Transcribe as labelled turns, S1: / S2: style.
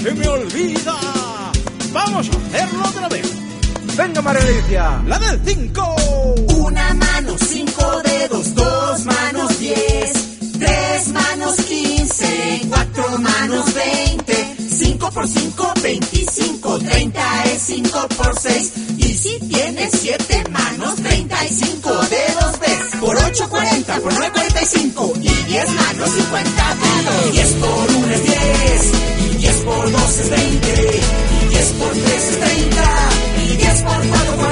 S1: se me olvida. Vamos a hacerlo otra vez.
S2: Venga, María Alicia.
S1: La del 5.
S3: Una mano, 5 dedos, 2 manos, 10, 3 manos, 15, 4 manos, 20, 5 por 5, 25, 30 es 5 por 6. Y si tienes 7 manos, 35 dedos ves. Por 8, 40, por 9, 45. Y 10 manos, 50 dedos. 10 por 1 es 10. Y 10 por 2 es 20. Y 10 por 3 es 30. Y 10 por 4,